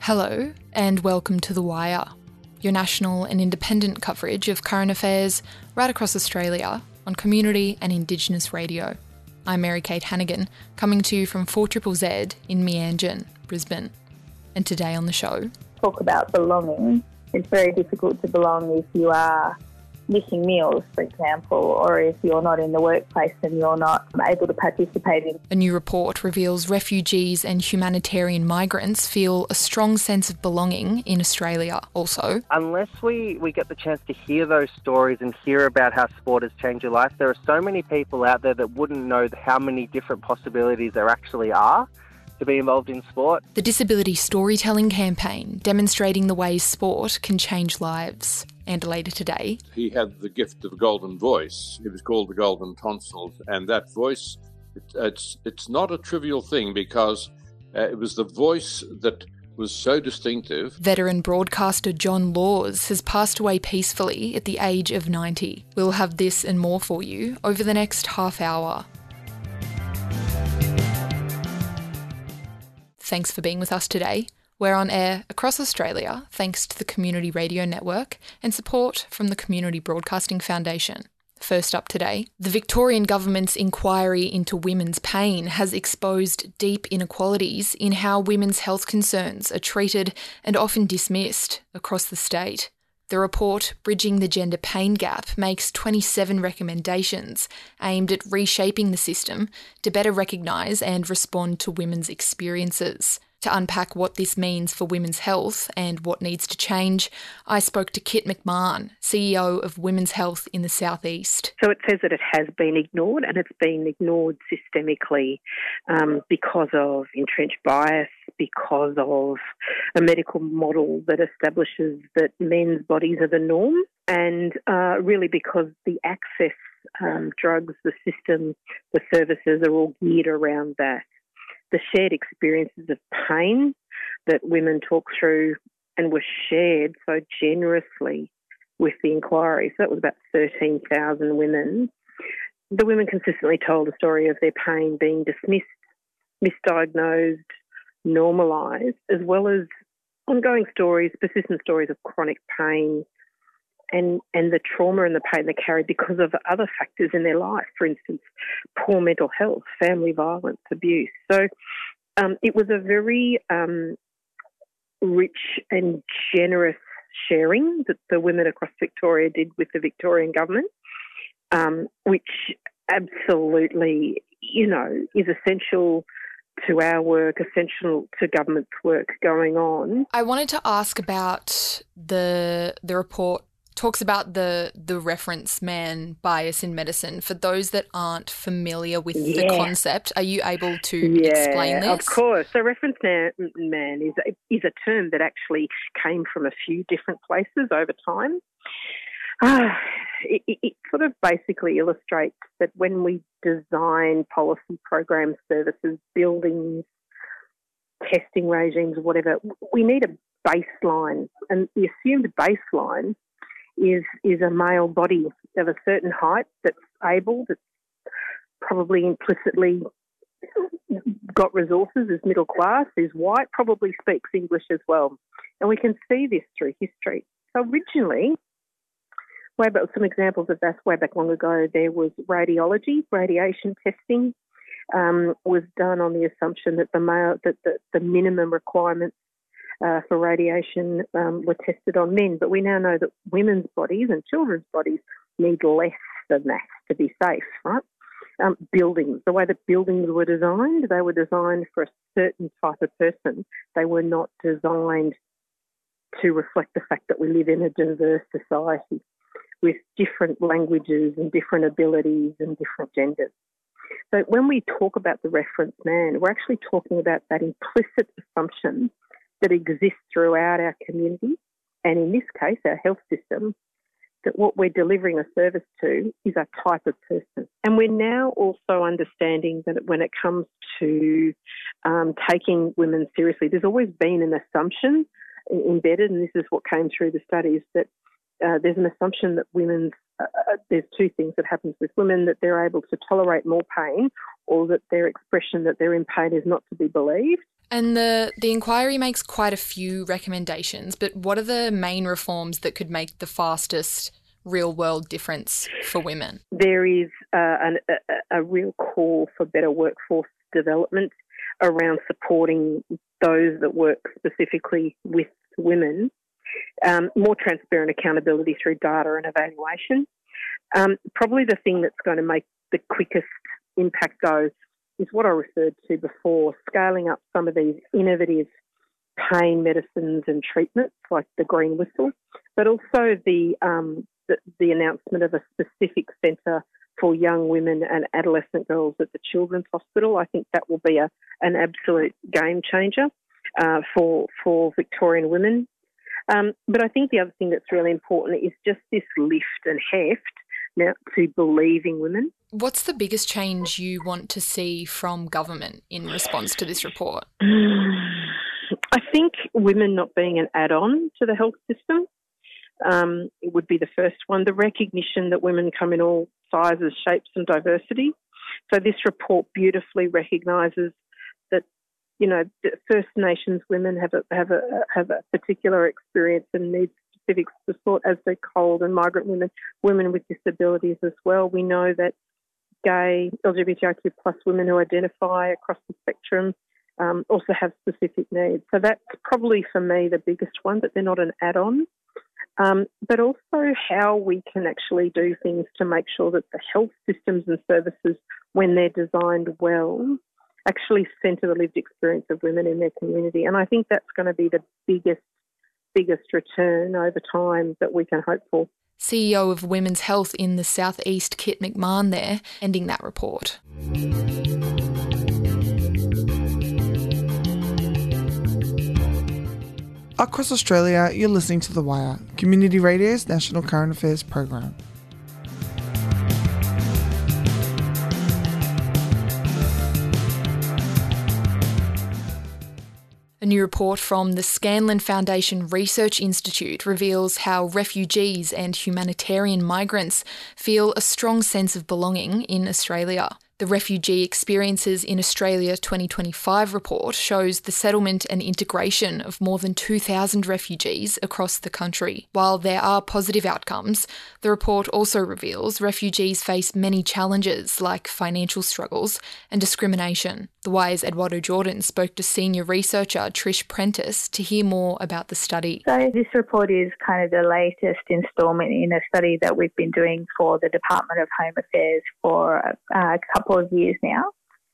Hello, and welcome to The Wire, your national and independent coverage of current affairs right across Australia on community and Indigenous radio. I'm Mary-Kate Hannigan, coming to you from 4ZZZ in Meanjin, Brisbane. And today on the show... Talk about belonging. It's very difficult to belong if you are missing meals, for example, or if you're not in the workplace and you're not able to participate in. A new report reveals refugees and humanitarian migrants feel a strong sense of belonging in Australia also. Unless we get the chance to hear those stories and hear about how sport has changed your life, there are so many people out there that wouldn't know how many different possibilities there actually are to be involved in sport. The Disability Storytelling Campaign, demonstrating the ways sport can change lives. And later today... He had the gift of a golden voice. It was called the Golden Tonsils. And that voice, it's not a trivial thing because it was the voice that was so distinctive. Veteran broadcaster John Laws has passed away peacefully at the age of 90. We'll have this and more for you over the next half hour. Thanks for being with us today. We're on air across Australia thanks to the Community Radio Network and support from the Community Broadcasting Foundation. First up today, the Victorian Government's inquiry into women's pain has exposed deep inequalities in how women's health concerns are treated and often dismissed across the state. The report, Bridging the Gender Pain Gap, makes 27 recommendations aimed at reshaping the system to better recognise and respond to women's experiences. To unpack what this means for women's health and what needs to change, I spoke to Kit McMahon, CEO of Women's Health in the South East. So it says that it has been ignored, and it's been ignored systemically because of entrenched bias, because of a medical model that establishes that men's bodies are the norm, and really because the access, drugs, the system, the services are all geared around that. The shared experiences of pain that women talk through and were shared so generously with the inquiry. So that was about 13,000 women. The women consistently told a story of their pain being dismissed, misdiagnosed, normalised, as well as ongoing stories, persistent stories of chronic pain and the trauma and the pain they carry because of other factors in their life, for instance, poor mental health, family violence, abuse. So it was a very rich and generous sharing that the women across Victoria did with the Victorian government, which absolutely, is essential to our work, essential to government's work going on. I wanted to ask about the report. Talks about the reference man bias in medicine. For those that aren't familiar with the concept, are you able to explain this? Yeah, of course. So reference man is a term that actually came from a few different places over time. It sort of basically illustrates that when we design policy programs, services, buildings, testing regimes, whatever, we need a baseline. And the assumed baseline is a male body of a certain height that's able, that's probably implicitly got resources, is middle class, is white, probably speaks English as well. And we can see this through history. So originally, some examples of that way back long ago, there was radiology, radiation testing was done on the assumption that the minimum requirements for radiation were tested on men, but we now know that women's bodies and children's bodies need less than that to be safe, right? Buildings, the way that buildings were designed, they were designed for a certain type of person. They were not designed to reflect the fact that we live in a diverse society with different languages and different abilities and different genders. So when we talk about the reference man, we're actually talking about that implicit assumption that exists throughout our community, and in this case, our health system, that what we're delivering a service to is a type of person. And we're now also understanding that when it comes to taking women seriously, there's always been an assumption embedded, and this is what came through the studies, that there's an assumption that there's two things that happens with women, that they're able to tolerate more pain or that their expression that they're in pain is not to be believed. And the inquiry makes quite a few recommendations, but what are the main reforms that could make the fastest real-world difference for women? There is a real call for better workforce development around supporting those that work specifically with women, more transparent accountability through data and evaluation. Probably the thing that's going to make the quickest impact, though, is what I referred to before, scaling up some of these innovative pain medicines and treatments like the green whistle, but also the announcement of a specific centre for young women and adolescent girls at the Children's Hospital. I think that will be an absolute game changer for Victorian women. But I think the other thing that's really important is just this lift and heft now to believing women. What's the biggest change you want to see from government in response to this report? I think women not being an add-on to the health system it would be the first one. The recognition that women come in all sizes, shapes and diversity. So this report beautifully recognises that, you know, First Nations women have a particular experience and need specific support, as do cold and migrant women with disabilities as well. We know that gay, LGBTIQ plus women who identify across the spectrum also have specific needs. So that's probably for me the biggest one, that they're not an add-on. But also how we can actually do things to make sure that the health systems and services, when they're designed well, actually centre the lived experience of women in their community. And I think that's going to be the biggest return over time that we can hope for. CEO of Women's Health in the South East, Kit McMahon there, ending that report. Across Australia, you're listening to The Wire, Community Radio's national current affairs program. A new report from the Scanlon Foundation Research Institute reveals how refugees and humanitarian migrants feel a strong sense of belonging in Australia. The Refugee Experiences in Australia 2025 report shows the settlement and integration of more than 2,000 refugees across the country. While there are positive outcomes, the report also reveals refugees face many challenges like financial struggles and discrimination. The Wire's Eduardo Jordan spoke to senior researcher Trish Prentice to hear more about the study. So this report is kind of the latest instalment in a study that we've been doing for the Department of Home Affairs for a couple of years now.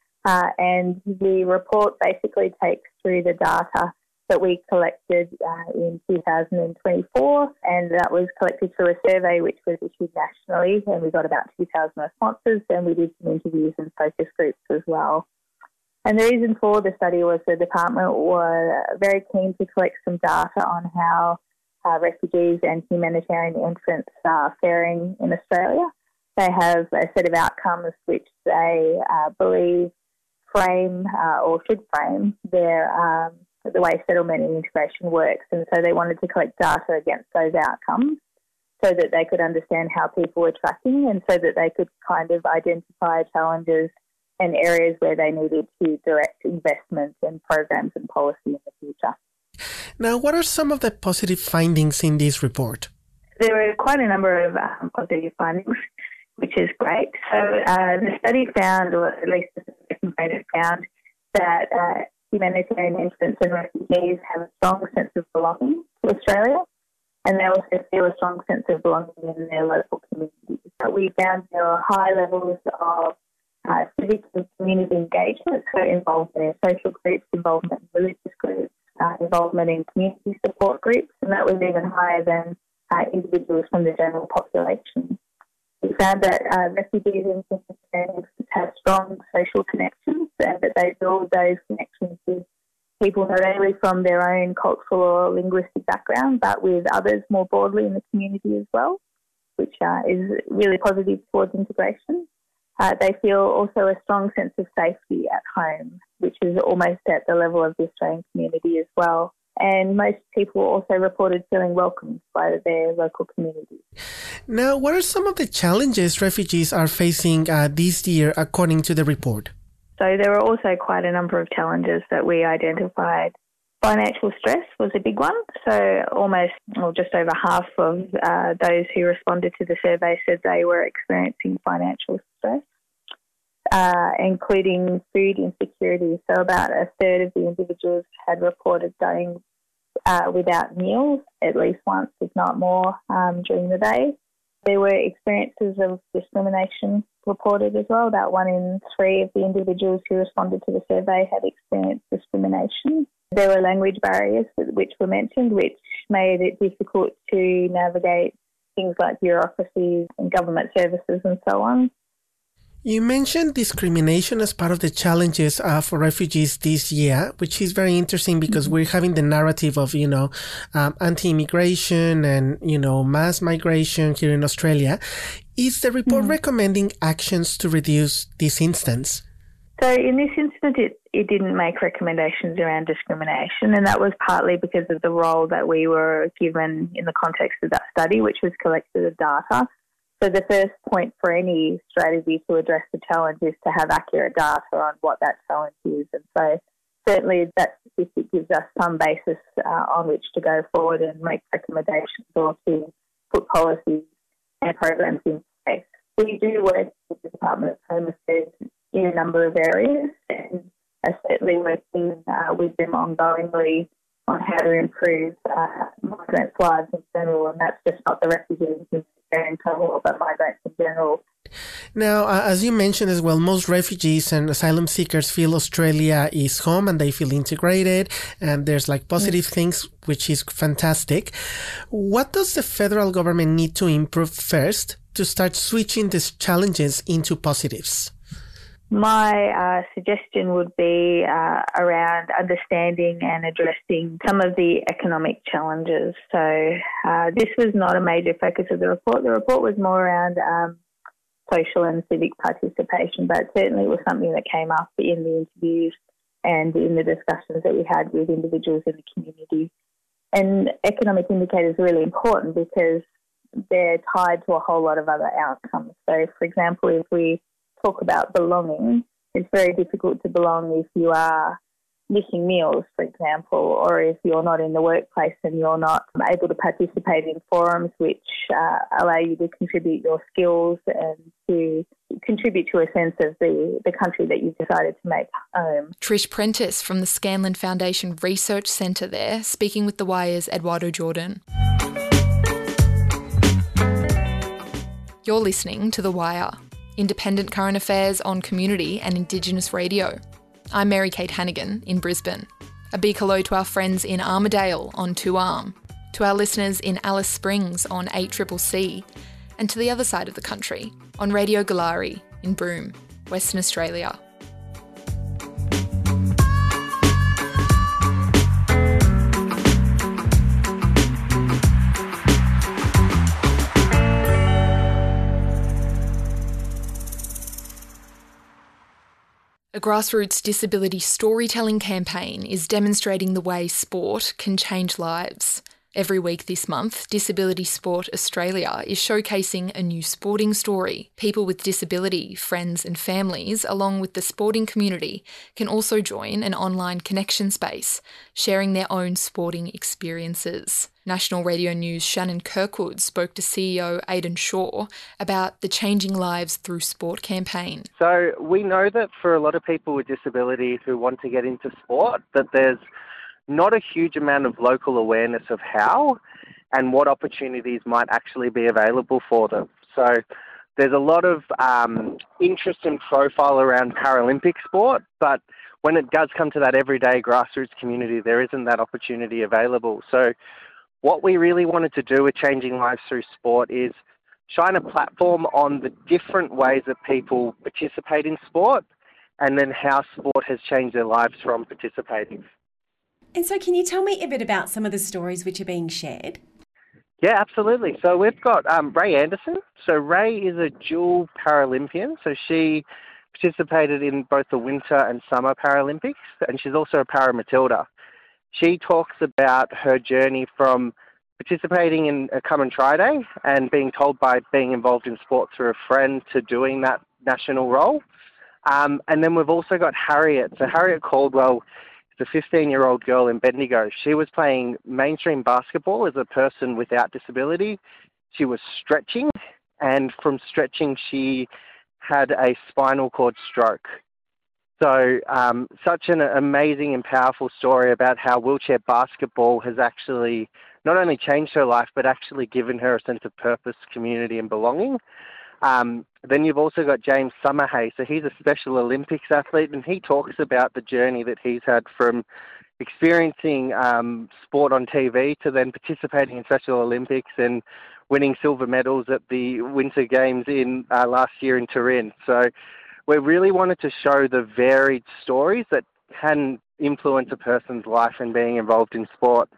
And the report basically takes through the data that we collected in 2024, and that was collected through a survey which was issued nationally, and we got about 2,000 responses, and we did some interviews and focus groups as well. And the reason for the study was the department were very keen to collect some data on how refugees and humanitarian entrants are faring in Australia. They have a set of outcomes which they believe frame or should frame their the way settlement and integration works. And so they wanted to collect data against those outcomes so that they could understand how people were tracking and so that they could kind of identify challenges and areas where they needed to direct investments and programs and policy in the future. Now, what are some of the positive findings in this report? There were quite a number of positive findings, which is great. So the study found, or at least the second component found, that humanitarian entrants and refugees have a strong sense of belonging to Australia, and they also feel a strong sense of belonging in their local communities. So we found there are high levels of civic and community engagement, so involvement in social groups, involvement in religious groups, involvement in community support groups, and that was even higher than individuals from the general population. We found that refugees and humanitarians have strong social connections and that they build those connections with people not only from their own cultural or linguistic background, but with others more broadly in the community as well, which is really positive towards integration. They feel also a strong sense of safety at home, which is almost at the level of the Australian community as well. And most people also reported feeling welcomed by their local communities. Now, what are some of the challenges refugees are facing this year, according to the report? So there were also quite a number of challenges that we identified. Financial stress was a big one. So just over half of those who responded to the survey said they were experiencing financial stress, including food insecurity. So about a third of the individuals had reported going without meals at least once, if not more, during the day. There were experiences of discrimination reported as well. About 1 in 3 of the individuals who responded to the survey had experienced discrimination. There were language barriers which were mentioned, which made it difficult to navigate things like bureaucracies and government services and so on. You mentioned discrimination as part of the challenges for refugees this year, which is very interesting because we're having the narrative of, anti-immigration and, mass migration here in Australia. Is the report recommending actions to reduce this instance? So in this instance, it didn't make recommendations around discrimination, and that was partly because of the role that we were given in the context of that study, which was collected of data. So the first point for any strategy to address the challenge is to have accurate data on what that challenge is. And so certainly that statistic gives us some basis on which to go forward and make recommendations or to put policies and programs in place. We do work with the Department of Home Affairs in a number of areas, and are certainly working with them ongoingly on how to improve migrants' lives in general, and that's just not the refugees in total, but migrants in general. Now, as you mentioned as well, most refugees and asylum seekers feel Australia is home and they feel integrated, and there's positive things, which is fantastic. What does the federal government need to improve first to start switching these challenges into positives? My suggestion would be around understanding and addressing some of the economic challenges. So this was not a major focus of the report. The report was more around social and civic participation, but certainly it was something that came up in the interviews and in the discussions that we had with individuals in the community. And economic indicators are really important because they're tied to a whole lot of other outcomes. So, for example, if we talk about belonging, it's very difficult to belong if you are missing meals, for example, or if you're not in the workplace and you're not able to participate in forums which allow you to contribute your skills and to contribute to a sense of the country that you've decided to make home. Trish Prentice from the Scanlon Foundation Research Centre there, speaking with The Wire's Eduardo Jordan. You're listening to The Wire, independent current affairs on community and Indigenous radio. I'm Mary Kate Hannigan in Brisbane. A big hello to our friends in Armidale on 2Arm, to our listeners in Alice Springs on 8CCC, and to the other side of the country on Radio Galari in Broome, Western Australia. A grassroots disability storytelling campaign is demonstrating the way sport can change lives. Every week this month, Disability Sport Australia is showcasing a new sporting story. People with disability, friends and families, along with the sporting community, can also join an online connection space, sharing their own sporting experiences. National Radio News' Shannon Kirkwood spoke to CEO Aidan Shaw about the Changing Lives Through Sport campaign. So we know that for a lot of people with disability who want to get into sport, that there's not a huge amount of local awareness of how and what opportunities might actually be available for them. So there's a lot of interest and profile around Paralympic sport, but when it does come to that everyday grassroots community, there isn't that opportunity available. So what we really wanted to do with Changing Lives Through Sport is shine a platform on the different ways that people participate in sport and then how sport has changed their lives from participating. And so can you tell me a bit about some of the stories which are being shared? Yeah, absolutely. So we've got Ray Anderson. So Ray is a dual Paralympian. So she participated in both the Winter and Summer Paralympics, and she's also a Paramatilda. She talks about her journey from participating in a Come and Try Day and being told by being involved in sport through a friend to doing that national role. And then we've also got Harriet. So Harriet Caldwell is a 15-year-old girl in Bendigo. She was playing mainstream basketball as a person without disability. She was stretching, and from stretching, she had a spinal cord stroke. So such an amazing and powerful story about how wheelchair basketball has actually not only changed her life, but actually given her a sense of purpose, community and belonging. Then you've also got James Summerhay. So he's a Special Olympics athlete, and he talks about the journey that he's had from experiencing sport on TV to then participating in Special Olympics and winning silver medals at the Winter Games in last year in Turin. So we really wanted to show the varied stories that can influence a person's life in being involved in sport.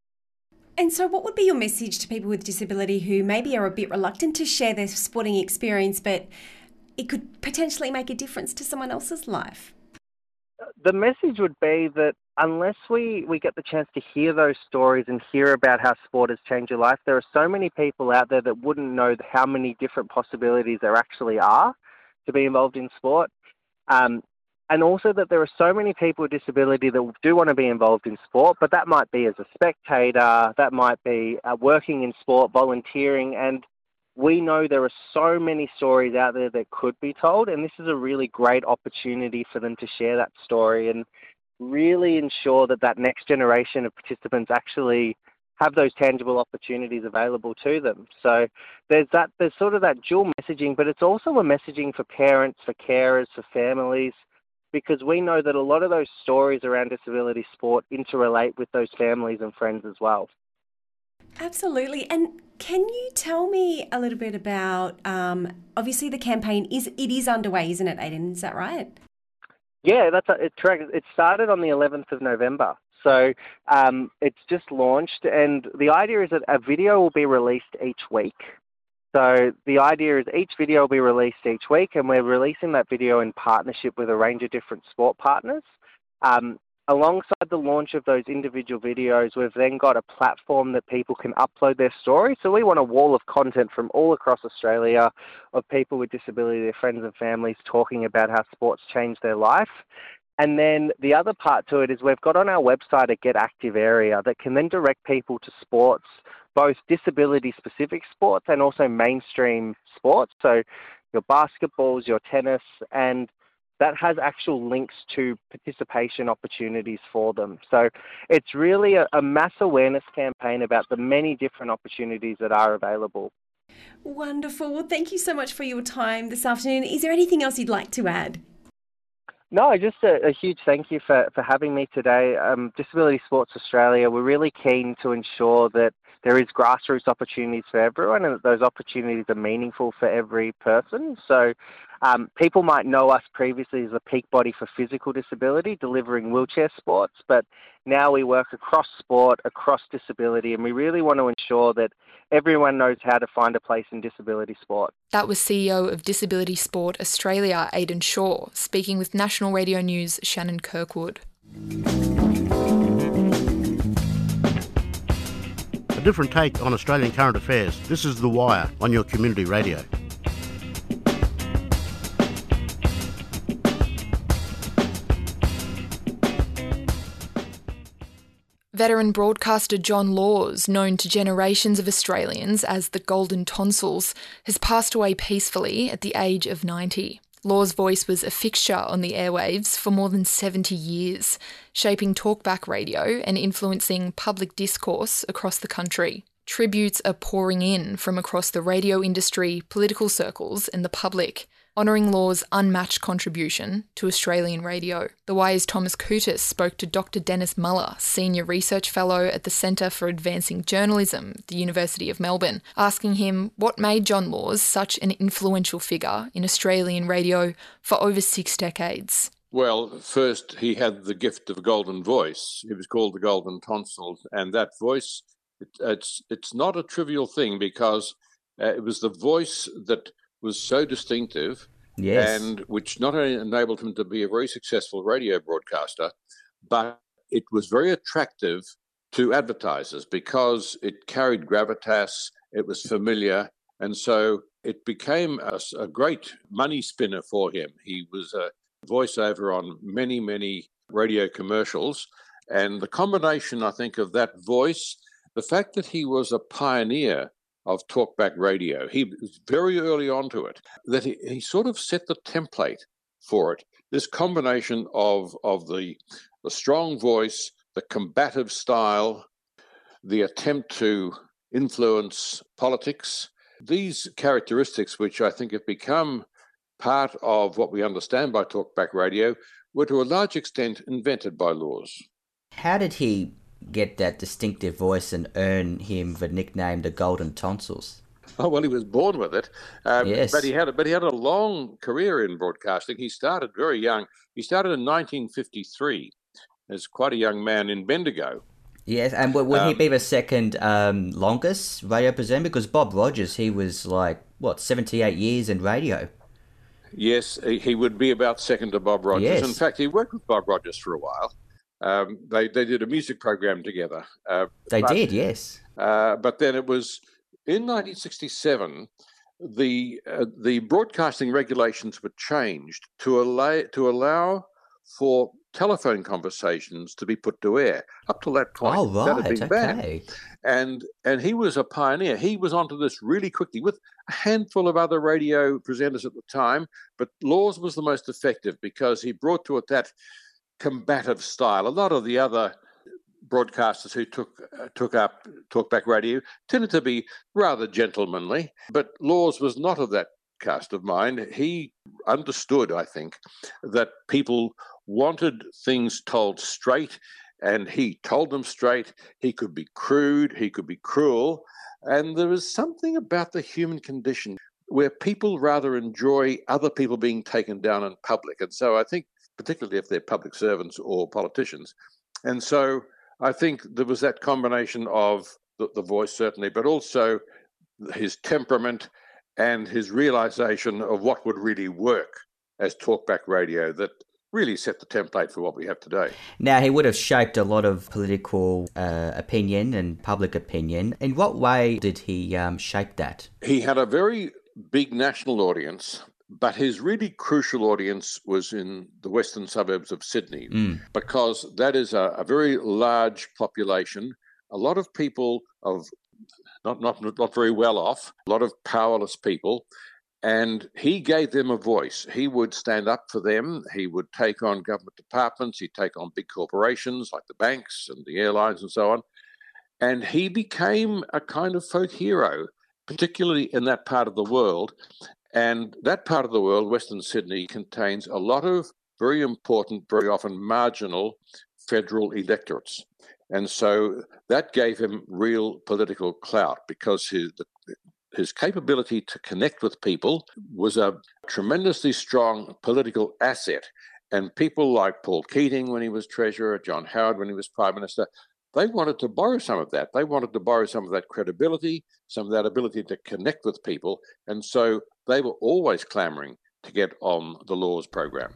And so what would be your message to people with disability who maybe are a bit reluctant to share their sporting experience, but it could potentially make a difference to someone else's life? The message would be that unless we get the chance to hear those stories and hear about how sport has changed your life, there are so many people out there that wouldn't know how many different possibilities there actually are to be involved in sport. And also that there are so many people with disability that do want to be involved in sport, but that might be as a spectator, that might be working in sport, volunteering, and we know there are so many stories out there that could be told, and this is a really great opportunity for them to share that story and really ensure that that next generation of participants actually have those tangible opportunities available to them. So there's sort of that dual messaging, but it's also a messaging for parents, for carers, for families, because we know that a lot of those stories around disability sport interrelate with those families and friends as well. Absolutely. And can you tell me a little bit about, obviously the campaign is underway, isn't it, Aidan? Is that right? Yeah, it's correct. It started on the 11th of November. So it's just launched, and the idea is that a video will be released each week. So the idea is each video will be released each week, and we're releasing that video in partnership with a range of different sport partners. Alongside the launch of those individual videos, we've then got a platform that people can upload their story. So we want a wall of content from all across Australia of people with disability, their friends and families, talking about how sports changed their life. And then the other part to it is we've got on our website a Get Active area that can then direct people to sports, both disability-specific sports and also mainstream sports, so your basketballs, your tennis, and that has actual links to participation opportunities for them. So it's really a mass awareness campaign about the many different opportunities that are available. Wonderful. Well, thank you so much for your time this afternoon. Is there anything else you'd like to add? No, just a huge thank you for having me today. Disability Sports Australia, we're really keen to ensure that there is grassroots opportunities for everyone and that those opportunities are meaningful for every person. So people might know us previously as a peak body for physical disability, delivering wheelchair sports, but now we work across sport, across disability, and we really want to ensure that everyone knows how to find a place in disability sport. That was CEO of Disability Sport Australia, Aidan Shaw, speaking with National Radio News' Shannon Kirkwood. A different take on Australian current affairs. This is The Wire on your community radio. Veteran broadcaster John Laws, known to generations of Australians as the Golden Tonsils, has passed away peacefully at the age of 90. Laws' voice was a fixture on the airwaves for more than 70 years, shaping talkback radio and influencing public discourse across the country. Tributes are pouring in from across the radio industry, political circles and the public, honouring Laws' unmatched contribution to Australian radio. The Wire's Thomas Coutis spoke to Dr. Dennis Muller, Senior Research Fellow at the Centre for Advancing Journalism at the University of Melbourne, asking him what made John Laws such an influential figure in Australian radio for over 6 decades. Well, first, he had the gift of a golden voice. It was called the Golden Tonsils, and that voice, it's not a trivial thing because it was the voice that was so distinctive, yes, and which not only enabled him to be a very successful radio broadcaster, but it was very attractive to advertisers because it carried gravitas, it was familiar, and so it became a great money spinner for him. He was voiceover on many, many radio commercials. And the combination, I think, of that voice, the fact that he was a pioneer of talkback radio, he was very early onto it, that he sort of set the template for it. This combination of the strong voice, the combative style, the attempt to influence politics, these characteristics, which I think have become part of what we understand by talkback radio, were to a large extent invented by Laws. How did he get that distinctive voice and earn him the nickname the Golden Tonsils? Oh, well, he was born with it, yes. but he had a long career in broadcasting. He started very young. He started in 1953 as quite a young man in Bendigo. Yes, and would he be the second longest radio presenter? Because Bob Rogers, he was 78 years in radio. Yes, he would be about second to Bob Rogers. Yes. In fact, he worked with Bob Rogers for a while. They did a music program together. They did, yes. But then it was in 1967, the broadcasting regulations were changed to allow for telephone conversations to be put to air. Up to that point, that had been banned. And he was a pioneer. He was onto this really quickly with a handful of other radio presenters at the time, but Laws was the most effective because he brought to it that combative style. A lot of the other broadcasters who took up talkback radio tended to be rather gentlemanly, but Laws was not of that cast of mind. He understood, I think, that people wanted things told straight, and he told them straight. He could be crude, he could be cruel, and there is something about the human condition where people rather enjoy other people being taken down in public. And so I think, particularly if they're public servants or politicians, and so I think there was that combination of the voice, certainly, but also his temperament and his realization of what would really work as talkback radio that really set the template for what we have today. Now, he would have shaped a lot of political opinion and public opinion. In what way did he shape that? He had a very big national audience, but his really crucial audience was in the western suburbs of Sydney, because that is a very large population, a lot of people of not very well off, a lot of powerless people, and he gave them a voice. He would stand up for them. He would take on government departments. He'd take on big corporations like the banks and the airlines and so on. And he became a kind of folk hero, particularly in that part of the world. And that part of the world, Western Sydney, contains a lot of very important, very often marginal federal electorates. And so that gave him real political clout because his capability to connect with people was a tremendously strong political asset. And people like Paul Keating when he was Treasurer, John Howard when he was Prime Minister, they wanted to borrow some of that. They wanted to borrow some of that credibility, some of that ability to connect with people. And so they were always clamouring to get on the Laws program.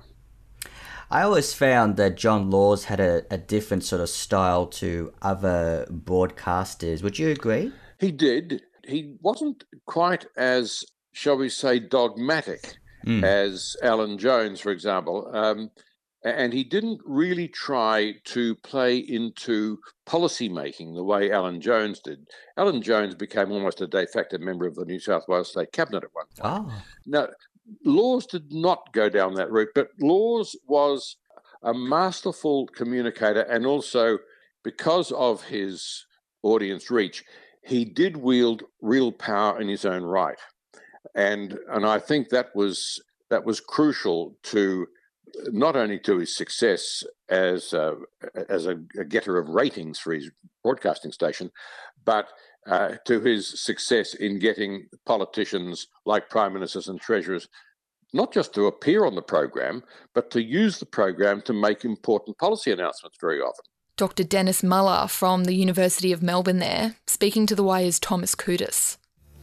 I always found that John Laws had a different sort of style to other broadcasters. Would you agree? He did. He wasn't quite as, shall we say, dogmatic as Alan Jones, for example. And he didn't really try to play into policy making the way Alan Jones did. Alan Jones became almost a de facto member of the New South Wales State Cabinet at one point. Oh. Now, Laws did not go down that route, but Laws was a masterful communicator, and also because of his audience reach, he did wield real power in his own right. And I think that was crucial to not only to his success as a getter of ratings for his broadcasting station, but to his success in getting politicians like prime ministers and treasurers not just to appear on the program, but to use the program to make important policy announcements very often. Dr. Dennis Muller from the University of Melbourne there, speaking to The Wire's Thomas Koudis.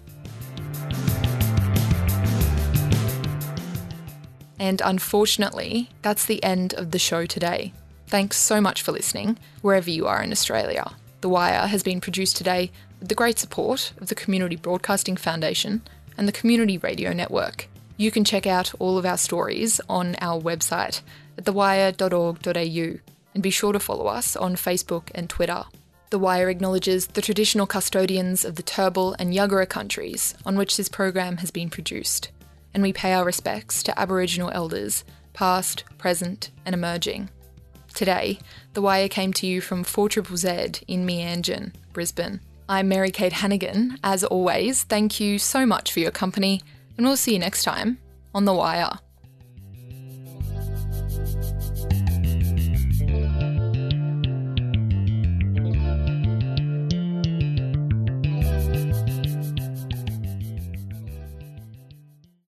And unfortunately, that's the end of the show today. Thanks so much for listening, wherever you are in Australia. The Wire has been produced today with the great support of the Community Broadcasting Foundation and the Community Radio Network. You can check out all of our stories on our website at thewire.org.au and be sure to follow us on Facebook and Twitter. The Wire acknowledges the traditional custodians of the Turrbal and Yuggera countries on which this program has been produced, and we pay our respects to Aboriginal elders, past, present and emerging. Today, The Wire came to you from 4ZZZ in Meanjin, Brisbane. I'm Mary Kate Hannigan. As always, thank you so much for your company, and we'll see you next time on The Wire.